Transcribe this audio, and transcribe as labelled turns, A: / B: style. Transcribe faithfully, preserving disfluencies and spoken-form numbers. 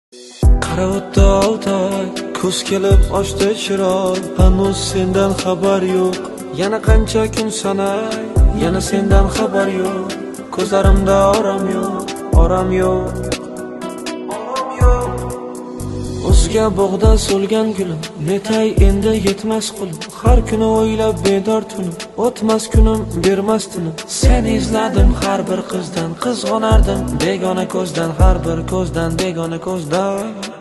A: Qara o'tdi olti oy, kuz kelib ochdi chiroy, hanuz sendan xabar yo'q. Yana qancha kun sanay, yana sendan xabar yo'q. Ko'zlarimda orom yo'q, orom yo'q. O'zga bog'da so'lgan gulim, netay endi yetmas qo'lim. Har kuni o'ylab bedor tunim, o'tmas kunim, bermas tinim. Seni izladim har bir qizdan, qizg'onardim begona ko'zdan, har bir ko'zdan, begona ko'zdan.